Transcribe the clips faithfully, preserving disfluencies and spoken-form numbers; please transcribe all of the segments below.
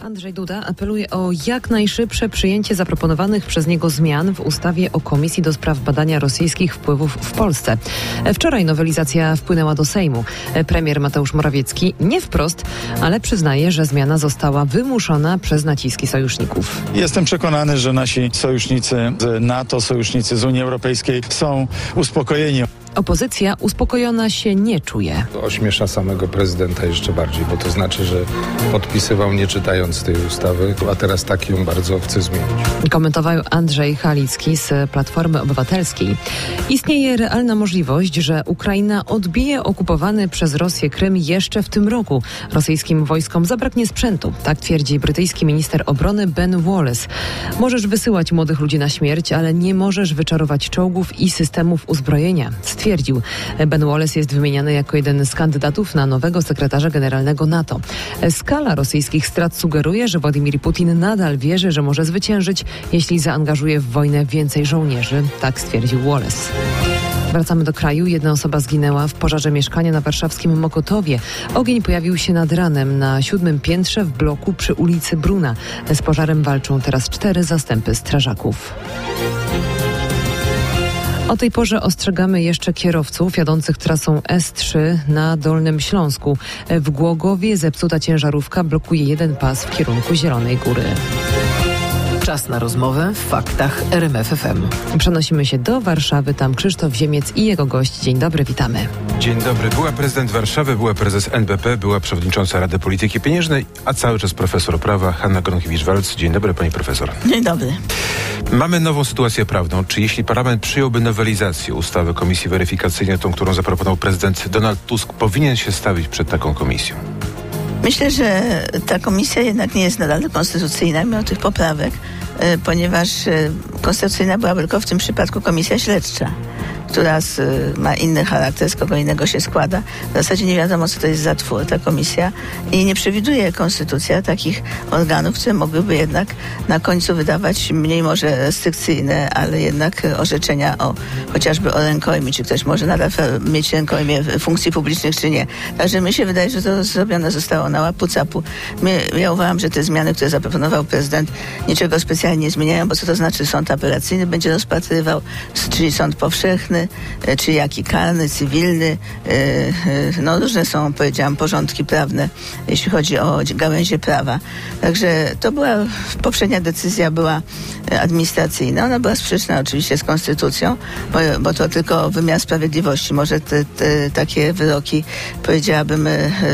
Andrzej Duda apeluje o jak najszybsze przyjęcie zaproponowanych przez niego zmian w ustawie o Komisji do spraw badania rosyjskich wpływów w Polsce. Wczoraj nowelizacja wpłynęła do Sejmu. Premier Mateusz Morawiecki nie wprost, ale przyznaje, że zmiana została wymuszona przez naciski sojuszników. Jestem przekonany, że nasi sojusznicy z NATO, sojusznicy z Unii Europejskiej są uspokojeni. Opozycja uspokojona się nie czuje. To ośmiesza samego prezydenta jeszcze bardziej, bo to znaczy, że podpisywał nie czytając tej ustawy, a teraz tak ją bardzo chce zmienić. Komentował Andrzej Halicki z Platformy Obywatelskiej. Istnieje realna możliwość, że Ukraina odbije okupowany przez Rosję Krym jeszcze w tym roku. Rosyjskim wojskom zabraknie sprzętu. Tak twierdzi brytyjski minister obrony Ben Wallace. Możesz wysyłać młodych ludzi na śmierć, ale nie możesz wyczarować czołgów i systemów uzbrojenia. Stwierdził. Ben Wallace jest wymieniany jako jeden z kandydatów na nowego sekretarza generalnego NATO. Skala rosyjskich strat sugeruje, że Władimir Putin nadal wierzy, że może zwyciężyć, jeśli zaangażuje w wojnę więcej żołnierzy. Tak stwierdził Wallace. Wracamy do kraju. Jedna osoba zginęła w pożarze mieszkania na warszawskim Mokotowie. Ogień pojawił się nad ranem na siódmym piętrze w bloku przy ulicy Bruna. Z pożarem walczą teraz cztery zastępy strażaków. O tej porze ostrzegamy jeszcze kierowców jadących trasą S trzy na Dolnym Śląsku. W Głogowie zepsuta ciężarówka blokuje jeden pas w kierunku Zielonej Góry. Czas na rozmowę w faktach R M F F M. Przenosimy się do Warszawy. Tam Krzysztof Ziemiec i jego gość. Dzień dobry, witamy. Dzień dobry. Była prezydent Warszawy, była prezes N B P, była przewodnicząca Rady Polityki Pieniężnej, a cały czas profesor prawa Hanna Gronkiewicz-Waltz. Dzień dobry, pani profesor. Dzień dobry. Mamy nową sytuację prawną. Czy jeśli parlament przyjąłby nowelizację ustawy Komisji Weryfikacyjnej, tą, którą zaproponował prezydent Donald Tusk, powinien się stawić przed taką komisją? Myślę, że ta komisja jednak nie jest nadal konstytucyjna mimo tych poprawek, ponieważ konstytucyjna była tylko w tym przypadku komisja śledcza, która z, ma inny charakter, z kogo innego się składa. W zasadzie nie wiadomo, co to jest za twór ta komisja i nie przewiduje konstytucja takich organów, które mogłyby jednak na końcu wydawać mniej może restrykcyjne, ale jednak orzeczenia o chociażby o rękojmi, czy ktoś może nadal mieć rękojmie funkcji publicznych, czy nie. Także mi się wydaje, że to zrobione zostało na łapu capu. My, ja uważam, że te zmiany, które zaproponował prezydent, niczego specjalnie nie zmieniają, bo co to znaczy sąd apelacyjny będzie rozpatrywał, czyli sąd powszechny, czy jaki karny, cywilny. No różne są, powiedziałam, porządki prawne, jeśli chodzi o gałęzie prawa. Także to była, poprzednia decyzja była administracyjna. Ona była sprzeczna oczywiście z konstytucją, bo, bo to tylko wymiar sprawiedliwości może te, te, takie wyroki, powiedziałabym,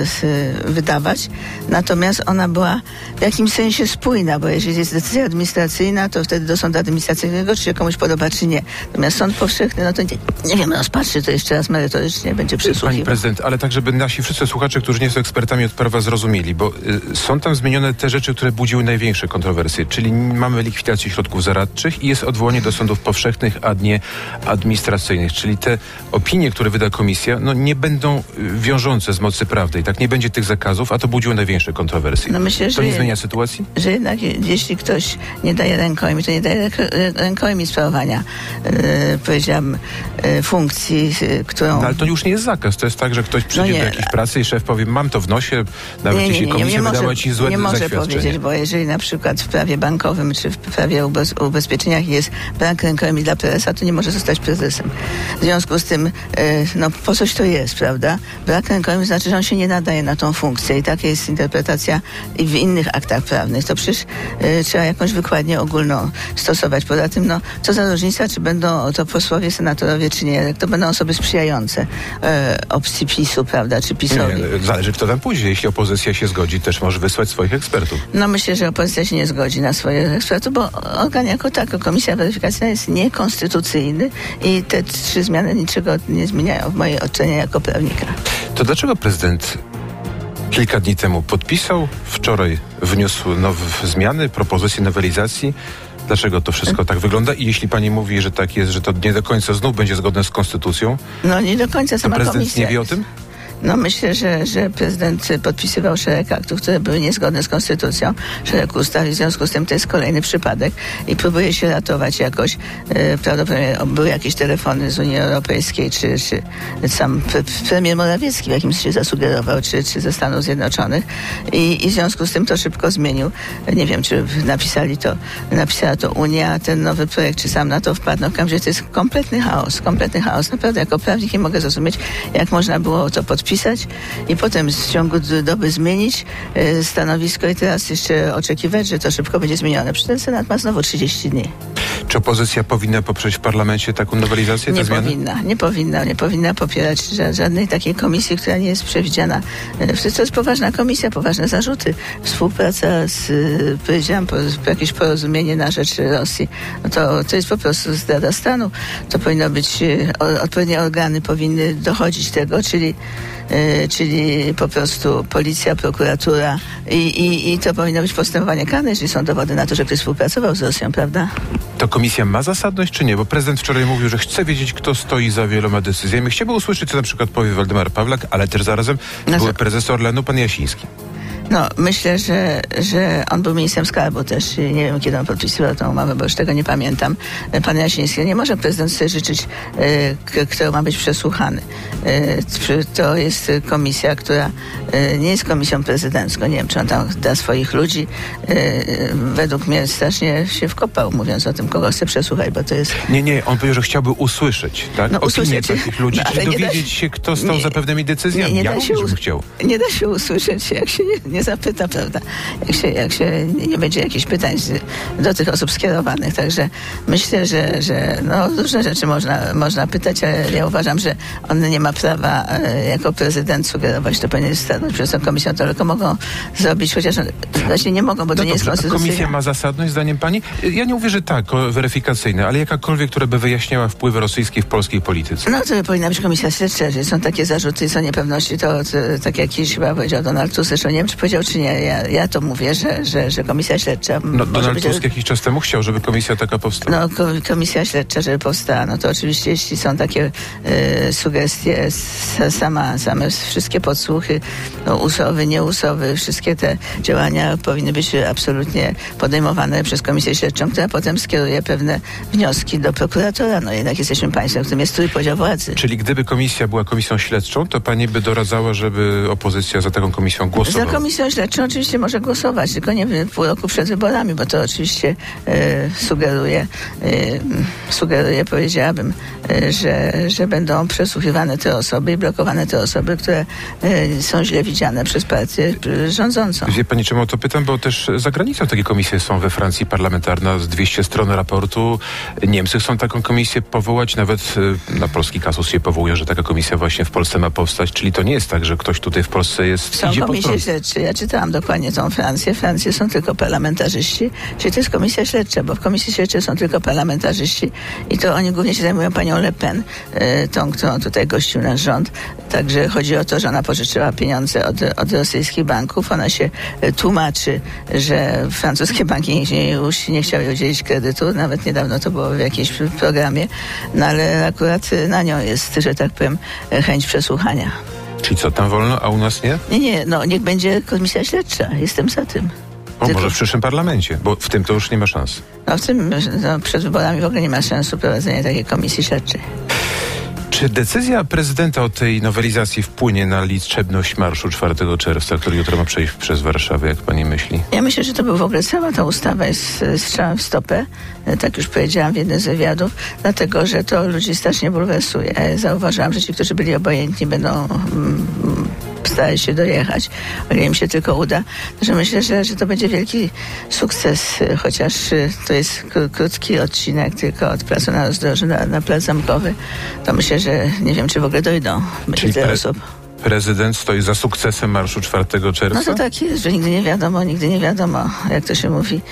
wydawać. Natomiast ona była w jakimś sensie spójna, bo jeżeli jest decyzja administracyjna, to wtedy do sądu administracyjnego, czy się komuś podoba, czy nie. Natomiast sąd powszechny, no to nie, nie wiem, rozpatrzy to jeszcze raz merytorycznie, będzie przysłuchiwał. Pani prezydent, ale tak, żeby nasi wszyscy słuchacze, którzy nie są ekspertami od prawa, zrozumieli, bo y, są tam zmienione te rzeczy, które budziły największe kontrowersje, czyli mamy likwidację środków zaradczych i jest odwołanie do sądów powszechnych, a nie administracyjnych, czyli te opinie, które wyda komisja, no nie będą wiążące z mocy prawnej, tak, nie będzie tych zakazów, a to budziło największe kontrowersje. No myślę, to nie że, zmienia sytuacji? Że jednak jeśli ktoś nie daje rękojmi, to nie daje rękojmi sprawowania, yy, powiedziałam, yy, funkcji, yy, którą... No, ale to już nie jest zakaz. To jest tak, że ktoś przyjdzie no do jakiejś pracy i szef powie, mam to w nosie, nawet nie, nie, jeśli nie, komisja nie, nie wydała może, ci złe nie może zaświadczenie. powiedzieć, bo jeżeli na przykład w prawie bankowym czy w prawie ubez, ubezpieczeniach jest brak rękojmi dla prezesa, to nie może zostać prezesem. W związku z tym, yy, no po coś to jest, prawda? Brak rękojmi znaczy, że on się nie nadaje na tą funkcję i taka jest interpretacja i w innych aktach prawnych. To przecież yy, trzeba jakąś wykładnię ogólną stosować. Poza tym, no, co za różnica, czy będą to posłowie, senatorowie, czy nie. Jak to będą osoby sprzyjające e, opcji PiSu, prawda, czy PiSowi. Nie, zależy, kto tam pójdzie. Jeśli opozycja się zgodzi, też może wysłać swoich ekspertów. No myślę, że opozycja się nie zgodzi na swoich ekspertów, bo organ jako tako, komisja weryfikacyjna jest niekonstytucyjny i te trzy zmiany niczego nie zmieniają w mojej ocenie jako prawnika. To dlaczego prezydent kilka dni temu podpisał, wczoraj wniósł nowe zmiany, propozycje nowelizacji? Dlaczego to wszystko tak wygląda? I jeśli pani mówi, że tak jest, że to nie do końca znów będzie zgodne z konstytucją, no nie do końca sama to prezydent komisja nie wie o tym? No myślę, że, że prezydent podpisywał szereg aktów, które były niezgodne z konstytucją, szereg ustaw i w związku z tym to jest kolejny przypadek i próbuje się ratować jakoś. E, prawdopodobnie były jakieś telefony z Unii Europejskiej, czy, czy sam pre, premier Morawiecki w jakimś się zasugerował, czy, czy ze Stanów Zjednoczonych i, i w związku z tym to szybko zmienił. Nie wiem, czy napisali to, napisała to Unia, ten nowy projekt, czy sam na to wpadł. No w każdym razie to jest kompletny chaos, kompletny chaos. Naprawdę jako prawnik nie mogę zrozumieć, jak można było to podpisać i potem w ciągu doby zmienić y, stanowisko i teraz jeszcze oczekiwać, że to szybko będzie zmienione. Przecież ten Senat ma znowu trzydzieści dni. Czy opozycja powinna poprzeć w parlamencie taką nowelizację? Nie te zmiany? powinna, nie powinna, nie powinna popierać żadnej takiej komisji, która nie jest przewidziana. To jest poważna komisja, poważne zarzuty. Współpraca z, powiedziałam, jakieś porozumienie na rzecz Rosji. No to, to jest po prostu zdrada stanu. To powinno być, odpowiednie organy powinny dochodzić tego, czyli czyli po prostu policja, prokuratura i, i, i to powinno być postępowanie karne, jeżeli są dowody na to, że ktoś współpracował z Rosją, prawda? To komisja ma zasadność, czy nie? Bo prezydent wczoraj mówił, że chce wiedzieć, kto stoi za wieloma decyzjami. Chciałby usłyszeć, co na przykład powie Waldemar Pawlak, ale też zarazem no były prezes Orlenu, pan Jasiński. No, myślę, że, że on był ministrem skarbu też. Nie wiem, kiedy on podpisywał tą umowę, bo już tego nie pamiętam. Pan Jasiński. Nie może prezydent sobie życzyć, e, kto ma być przesłuchany. E, to jest komisja, która e, nie jest komisją prezydencką. Nie wiem, czy on tam da swoich ludzi. E, według mnie strasznie się wkopał, mówiąc o tym, kogo chce przesłuchać, bo to jest... Nie, nie, on powiedział, że chciałby usłyszeć, tak? No, Opinię usłyszeć. takich ludzi, No, czyli dowiedzieć się, się, kto stał nie, za pewnymi decyzjami. Nie, nie ja da się bym us- chciał. Nie da się usłyszeć, jak się nie, nie zapyta, prawda? Jak się, jak się nie będzie jakichś pytań do tych osób skierowanych. Także myślę, że, że no, różne rzeczy można, można pytać, ale ja uważam, że on nie ma prawa e, jako prezydent sugerować, to powinien stanąć przed tą komisją, to tylko mogą zrobić, chociaż właśnie nie mogą, bo to No nie jest dobrze, konstytucyjne. komisja ma zasadność, zdaniem pani? Ja nie mówię, że tak, o, weryfikacyjne, ale jakakolwiek, która by wyjaśniała wpływy rosyjskie w polskiej polityce. No to powinna być komisja śledcza, jeżeli są takie zarzuty i są niepewności, to, to tak jak kiedyś chyba powiedział Donald Tusk, zresztą nie wiem, czy powiedział, czy nie, ja, ja to mówię, że, że, że komisja śledcza... No, Donald być, Tusk jakiś czas temu chciał, żeby komisja taka powstała. No komisja śledcza, żeby powstała, no to oczywiście jeśli są takie e, sugestie, s, sama, same wszystkie podsłuchy, no, usowy, nieusowy, wszystkie te działania powinny być absolutnie podejmowane przez komisję śledczą, która potem skieruje pewne wnioski do prokuratora. No jednak jesteśmy państwem, w którym jest trójpodział władzy. Czyli gdyby komisja była komisją śledczą, to pani by doradzała, żeby opozycja za taką komisją głosowała? Za komisją śledczą oczywiście może głosować, tylko nie pół roku przed wyborami, bo to oczywiście e, sugeruje, e, sugeruje, powiedziałabym, e, że, że będą przesłuchiwane te osoby i blokowane te osoby, które e, są źle widziane przez partię rządzącą. Wie pani, czemu o to pytam? Bo też za granicą takie komisje są. We Francji parlamentarna z dwieście stron raportu. Niemcy chcą taką komisję powołać, nawet na polski kasus się powołuje, że taka komisja właśnie w Polsce ma powstać. Czyli to nie jest tak, że ktoś tutaj w Polsce jest... Są idzie komisje pod śledcze. Ja czytałam dokładnie tą Francję. W Francji są tylko parlamentarzyści. Czyli to jest komisja śledcza, bo w komisji śledczej są tylko parlamentarzyści i to oni głównie się zajmują panią Le Pen, y, tą, którą tutaj gościł nasz rząd. Także chodzi o to, że ona pożyczyła pieniądze od, od rosyjskich banków. Ona się y, tłumaczy, że francuskie banki nie, już nie chciały udzielić kredytu. Nawet niedawno to było w jakimś programie. No ale akurat na nią jest, że tak powiem, chęć przesłuchania. Czyli co, tam wolno, a u nas nie? Nie, nie, no niech będzie komisja śledcza. Jestem za tym. O, Tylko... może w przyszłym parlamencie, bo w tym to już nie ma szans. No w tym, no, przed wyborami w ogóle nie ma sensu prowadzenia takiej komisji śledczej. Czy decyzja prezydenta o tej nowelizacji wpłynie na liczebność marszu czwartego czerwca, który jutro ma przejść przez Warszawę, jak pani myśli? Ja myślę, że to był w ogóle cała ta ustawa jest strzałem w stopę, tak już powiedziałam w jednym z wywiadów, dlatego, że to ludzi strasznie bulwersuje. Ja zauważyłam, że ci, którzy byli obojętni, będą mm, starali się dojechać, o ile im się tylko uda. Że myślę, że, że to będzie wielki sukces, chociaż to jest krótki odcinek tylko od placu na rozdrożu na, na plac Zamkowy, to myślę, że nie wiem, czy w ogóle dojdą Czyli tyle pre- osób. Prezydent stoi za sukcesem marszu czwartego czerwca? No to tak jest, że nigdy nie wiadomo, nigdy nie wiadomo, jak to się mówi,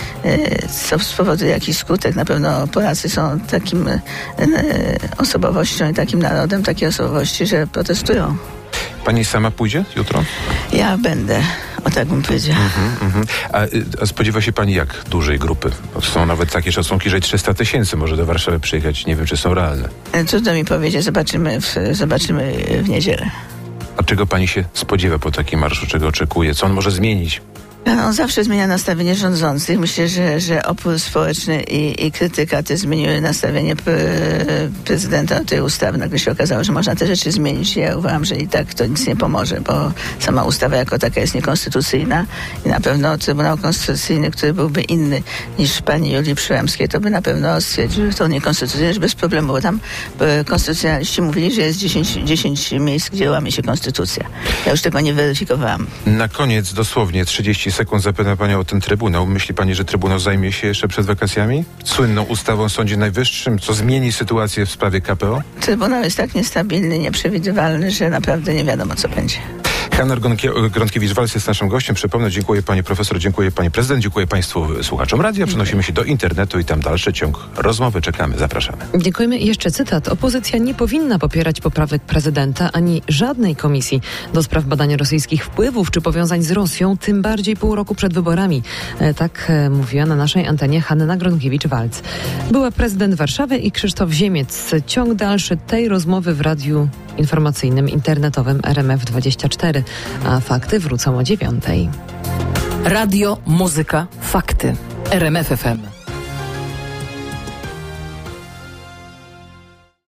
co spowoduje jakiś skutek. Na pewno Polacy są takim osobowością i takim narodem, takiej osobowości, że protestują. Pani sama pójdzie jutro? Ja będę, o tak bym powiedziała. Mm-hmm, mm-hmm. A, a spodziewa się pani jak dużej grupy? Są nawet takie szacunki, że trzysta tysięcy może do Warszawy przyjechać. Nie wiem, czy są realne. Trudno mi powiedzieć, zobaczymy w, zobaczymy w niedzielę. A czego pani się spodziewa po takim marszu? Czego oczekuje? Co on może zmienić? On zawsze zmienia nastawienie rządzących. Myślę, że, że opór społeczny i, i krytyka te zmieniły nastawienie pre, prezydenta do tej ustawy. Nagle się okazało, że można te rzeczy zmienić. Ja uważam, że i tak to nic nie pomoże, bo sama ustawa jako taka jest niekonstytucyjna i na pewno Trybunał Konstytucyjny, który byłby inny niż pani Julii Przyłębskiej, to by na pewno stwierdził, że to niekonstytucyjne, że bez problemu, bo tam konstytucjonaliści mówili, że jest dziesięć, dziesięć miejsc, gdzie łamie się konstytucja. Ja już tego nie weryfikowałam. Na koniec dosłownie trzydzieści sekund zapytam panią o ten Trybunał. Myśli pani, że Trybunał zajmie się jeszcze przed wakacjami? Słynną ustawą o Sądzie Najwyższym, co zmieni sytuację w sprawie K P O? Trybunał jest tak niestabilny, nieprzewidywalny, że naprawdę nie wiadomo, co będzie. Hanna Gronkiewicz-Waltz jest naszym gościem. Przypomnę, dziękuję pani profesor, dziękuję pani prezydent, dziękuję państwu słuchaczom radia. Przenosimy się do internetu i tam dalszy ciąg rozmowy. Czekamy, zapraszamy. Dziękujemy. I jeszcze cytat. Opozycja nie powinna popierać poprawek prezydenta ani żadnej komisji do spraw badania rosyjskich wpływów czy powiązań z Rosją, tym bardziej pół roku przed wyborami. Tak mówiła na naszej antenie Hanna Gronkiewicz-Waltz. Była prezydent Warszawy i Krzysztof Ziemiec. Ciąg dalszy tej rozmowy w radiu informacyjnym internetowym R M F dwadzieścia cztery, a fakty wrócą o dziewiątej. Radio, muzyka, fakty. R M F F M.